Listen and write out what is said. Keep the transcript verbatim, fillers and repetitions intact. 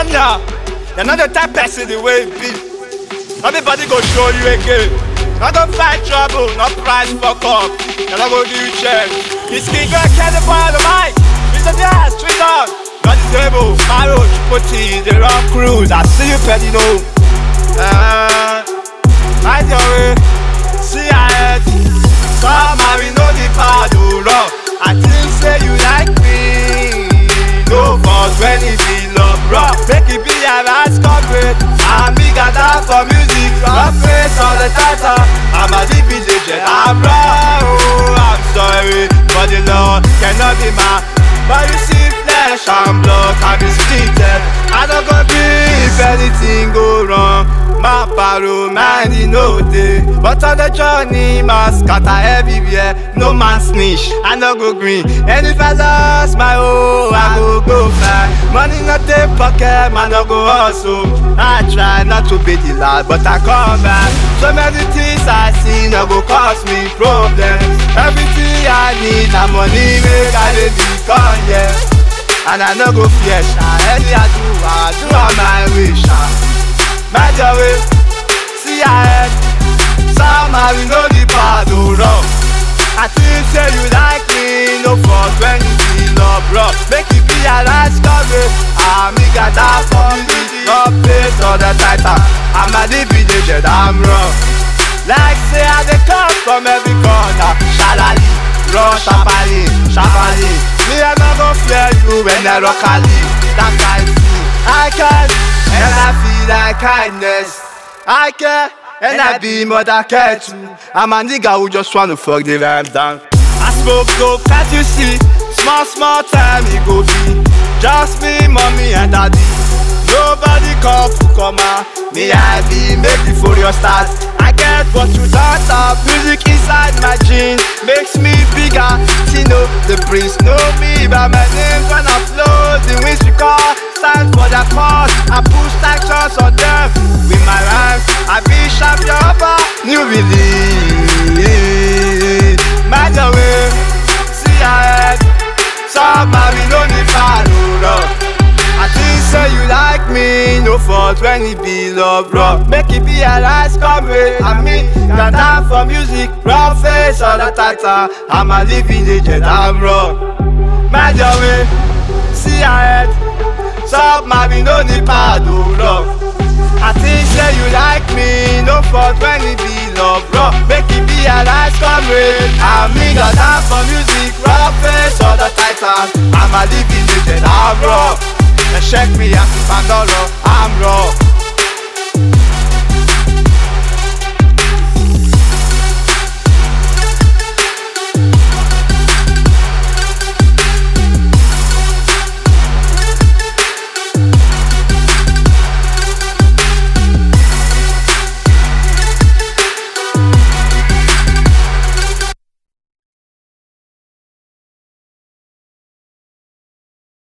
now. You're not the type person the way it be. Everybody go show you again. Not don't fight trouble, not price fuck up. You're not gonna do you check. This king girl can't find the mic. Street on the ass, street on. Got the table, Maro, Chipoti, the rock cruise. I see you, petty no. Uh, right your way. See I head. Some we know the power to rock. I think say you like me. No cause when it be love rock. Make it be a nice corporate. I'm bigger than for music. Rock face all the time. I'm a D J jet. I'm raw. Oh, I'm sorry, but the Lord cannot be mine. But you see flesh and blood can be splitted. I don't go be if anything go wrong. My paro mind in no day. But on the journey, my scatter everywhere. No man snitch, I no go green. And if I lost my hoe, I go go fly. Money not the pocket, man no go hustle. I try not to be the lad, but I come back. So many things I see no go cause me problems. Everything I need, na money make I dey become, yeah. And I no go fear, sha. Any I do, I do on my wish, sha. Mind your way, see I head. Some we know the power to rock. I think say you like me, no fault when you feel love rock. Make it be a nice coverage. I'm eager that for me. No place all the tighter. I'm a D J jet, I'm rock. Like say I dey come from every corner. Shalali, rush, shabali, shabali. Me I no go fear you when I rock a leaf. That kind thing I can, and I feel like kindness. I care, and I be more than care too. I'm a nigga who just wanna fuck the rhyme down. I smoke dope, can't you see? Small, small time it go be. Just me, mommy and daddy. Nobody come to come out. Me I be make the furious start. I get what you don't have. Music inside my jeans makes me bigger. Tino, the prince know me by my name when I flow. The wings we call stand for the cause. I push actions on them with my rhymes. I be champion over new release. Mind the way, see ahead. Some we don't need follow. I think say you like me, no fault when it be love rock. Make it be a nice comrade. I mean, got time for music, rough face all the time. I'm a living legend, I'm rock. Mind your way, see ahead. Some we no need power to rock. I think say you like me, no fault when it be love rock. Make it be a nice comrade. I mean, got time for music, rough face all the time. I'm a living legend, I'm rock. And check me out if I'm not raw, I'm raw.